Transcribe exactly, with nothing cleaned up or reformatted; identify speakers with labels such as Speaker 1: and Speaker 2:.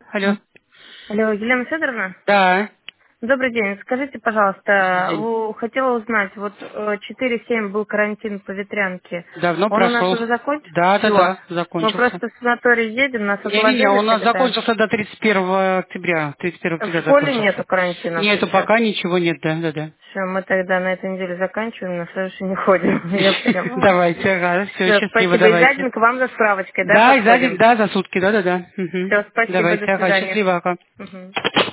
Speaker 1: Алло.
Speaker 2: Алло, Елена Федоровна?
Speaker 1: Да.
Speaker 2: Добрый день. Скажите,
Speaker 1: Добрый
Speaker 2: пожалуйста,
Speaker 1: день.
Speaker 2: у- хотела узнать, вот э, четыре семь был карантин по ветрянке.
Speaker 1: Давно
Speaker 2: Он у нас
Speaker 1: прошел.
Speaker 2: уже закончился?
Speaker 1: Да, да,
Speaker 2: Все.
Speaker 1: да,
Speaker 2: Мы
Speaker 1: закончился.
Speaker 2: просто в санаторий едем, нас
Speaker 1: Не-не-не,
Speaker 2: отложили
Speaker 1: у нас
Speaker 2: тогда.
Speaker 1: закончился до тридцать первого октября. тридцать первого
Speaker 2: В
Speaker 1: октября
Speaker 2: школе нету
Speaker 1: закончился.
Speaker 2: карантина
Speaker 1: Нету,
Speaker 2: сейчас.
Speaker 1: пока ничего нет, да, да, да.
Speaker 2: Все, мы тогда на этой неделе заканчиваем, на следующей не ходим. Я поняла.
Speaker 1: Давайте, ага, все,
Speaker 2: Все,
Speaker 1: счастливо,
Speaker 2: спасибо. И за
Speaker 1: давайте.
Speaker 2: день к вам за справочкой, да,
Speaker 1: Да, и за день,
Speaker 2: подходим?
Speaker 1: да, за сутки, да, да, да. Мгм.
Speaker 2: Все, спасибо, до
Speaker 1: Давайте, ага,
Speaker 2: свидания.
Speaker 1: счастливо, ага.
Speaker 2: Мгм.